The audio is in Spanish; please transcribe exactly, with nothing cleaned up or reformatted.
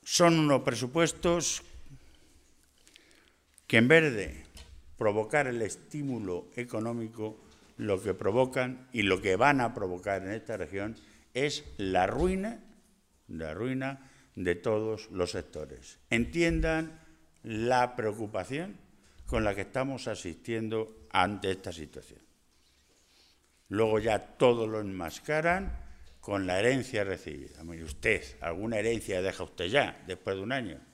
son unos presupuestos que en vez de provocar el estímulo económico, lo que provocan y lo que van a provocar en esta región es la ruina, la ruina de todos los sectores. Entiendan la preocupación con la que estamos asistiendo ante esta situación. Luego ya todo lo enmascaran con la herencia recibida. Mire usted, alguna herencia deja usted ya, después de un año.